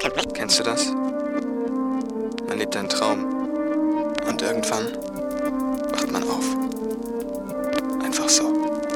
Kennst du das? Man lebt einen Traum und irgendwann wacht man auf. Einfach so.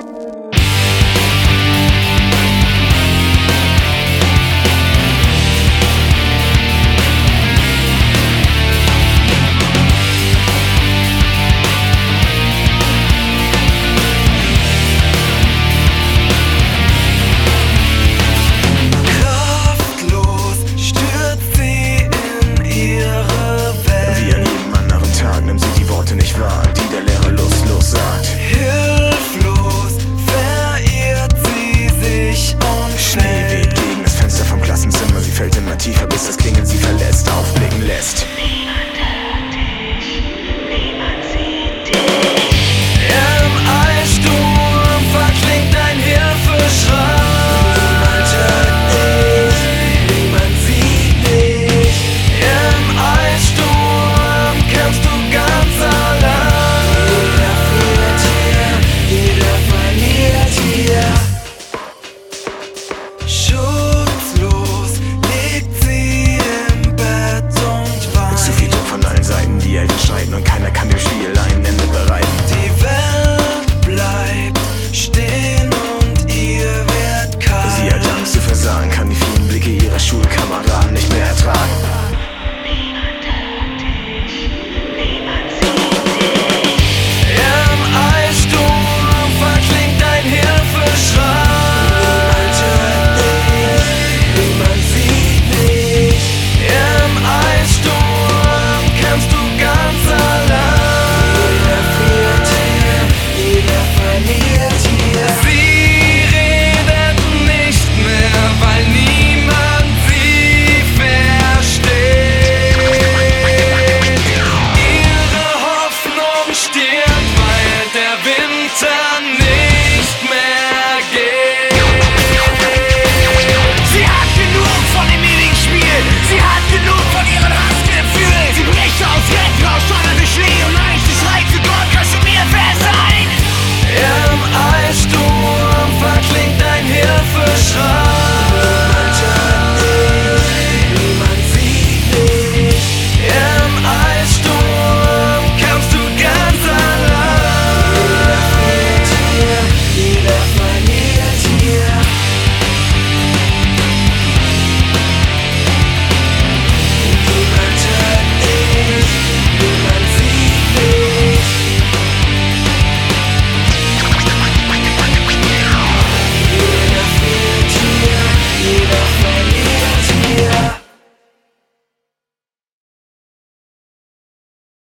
Die der Lehrer lustlos sagt. Hilflos verirrt sie sich und Schnee weht gegen das Fenster vom Klassenzimmer. Sie fällt immer tiefer, bis das Klingeln sie verlässt, aufblicken lässt. Niemand hört dich, niemand sieht dich. Im Eissturm verklingt ein Hilfeschrei. Niemand hört dich, niemand sieht dich. Im Eissturm kämpfst du ganz allein. Schutzlos liegt sie im Bett und weint. Zu viel Druck von allen Seiten, die Eltern streiten und keiner kann dem Spiel ein Ende bereiten. Die Welt bleibt stehen und ihr wird kalt. Sie hat Angst zu versagen, kann